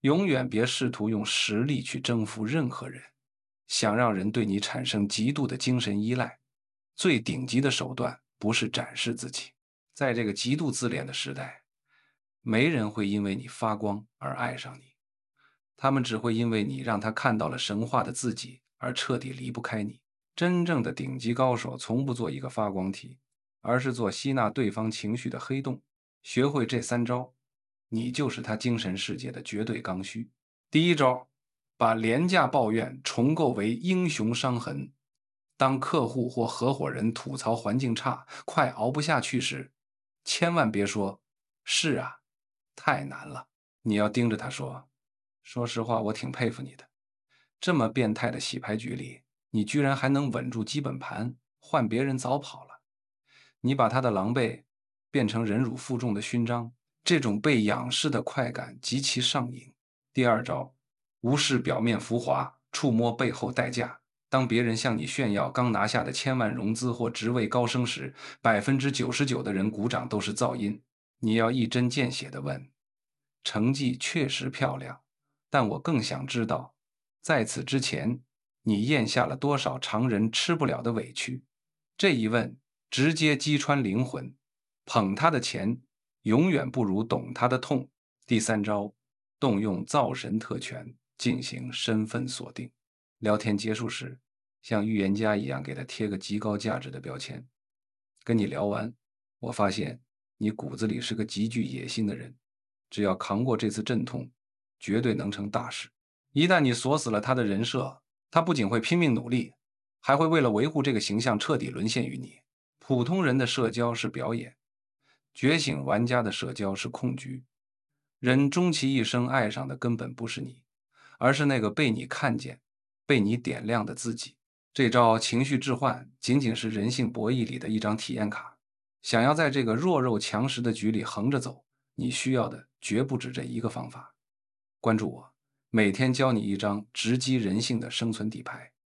永远别试图用实力去征服任何人。想让人对你产生极度的精神依赖，最顶级的手段不是展示自己。在这个极度自恋的时代，没人会因为你发光而爱上你，他们只会因为你让他看到了神话的自己而彻底离不开你。真正的顶级高手从不做一个发光体，而是做吸纳对方情绪的黑洞。学会这三招，你就是他精神世界的绝对刚需。第一招，把廉价抱怨重构为英雄伤痕。当客户或合伙人吐槽环境差，快熬不下去时，千万别说“是啊，太难了”，你要盯着他说：“说实话，我挺佩服你的。这么变态的洗牌局里，你居然还能稳住基本盘，换别人早跑了。”你把他的狼狈变成忍辱负重的勋章，这种被仰视的快感极其上瘾。第二招，无视表面浮华，触摸背后代价。当别人向你炫耀刚拿下的千万融资或职位高升时，99%的人鼓掌都是噪音。你要一针见血地问：成绩确实漂亮，但我更想知道，在此之前，你咽下了多少常人吃不了的委屈？这一问直接击穿灵魂。捧他的钱，永远不如懂他的痛。第三招，动用造神特权进行身份锁定。聊天结束时，像预言家一样给他贴个极高价值的标签。跟你聊完，我发现你骨子里是个极具野心的人，只要扛过这次阵痛，绝对能成大事。一旦你锁死了他的人设，他不仅会拼命努力，还会为了维护这个形象彻底沦陷于你。普通人的社交是表演，觉醒玩家的社交是控局。人终其一生爱上的根本不是你，而是那个被你看见、被你点亮的自己。这招情绪置换仅仅是人性博弈里的一张体验卡。想要在这个弱肉强食的局里横着走，你需要的绝不止这一个方法。关注我，每天教你一张直击人性的生存底牌。